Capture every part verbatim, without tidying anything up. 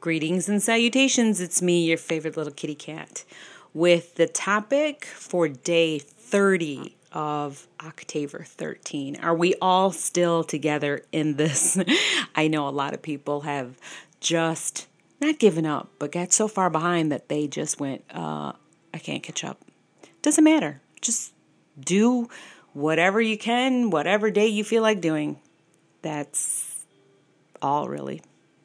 Greetings and salutations. It's me, your favorite little kitty cat, with the topic for day thirty of October thirteen. Are we all still together in this? I know a lot of people have just not given up, but got so far behind that they just went, uh, I can't catch up. Doesn't matter. Just do whatever you can, whatever day you feel like doing. That's all, really.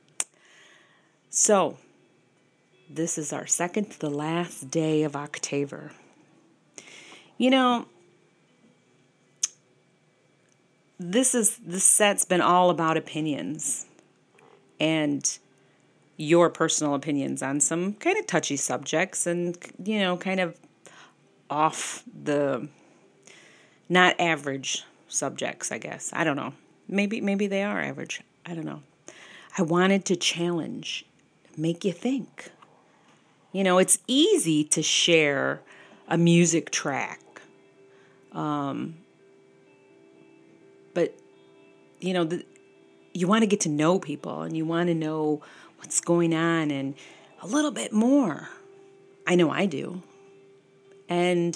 So, this is our second to the last day of October. You know, this is this set's been all about opinions and your personal opinions on some kind of touchy subjects and, you know, kind of off the not average subjects, I guess. I don't know. Maybe maybe they are average. I don't know. I wanted to challenge, make you think. You know, it's easy to share a music track. Um, but, you know, the, you want to get to know people and you want to know what's going on and a little bit more. I know I do. And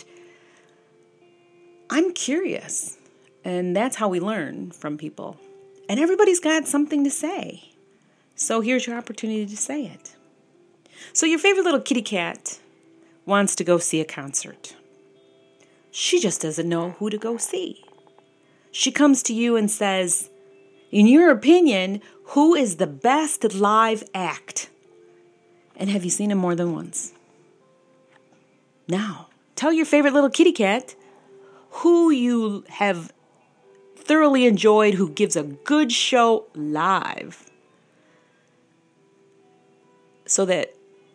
I'm curious. And that's how we learn from people. And everybody's got something to say. So here's your opportunity to say it. So your favorite little kitty cat wants to go see a concert. She just doesn't know who to go see. She comes to you and says, in your opinion, who is the best live act? And have you seen him more than once? Now, tell your favorite little kitty cat who you have thoroughly enjoyed, who gives a good show live, so that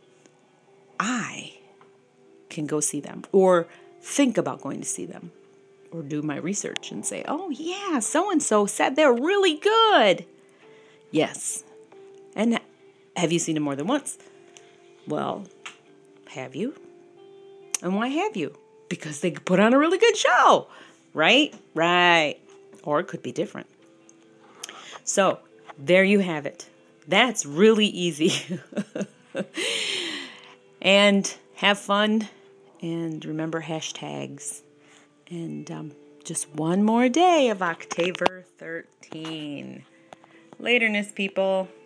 I can go see them or think about going to see them or do my research and say, oh yeah, so-and-so said they're really good. Yes. And have you seen them more than once? Well, have you? And why have you? Because they put on a really good show, right? Right. Or it could be different. So there you have it. That's really easy. And have fun. And remember hashtags. And um, just one more day of October thirteen. Laterness, people.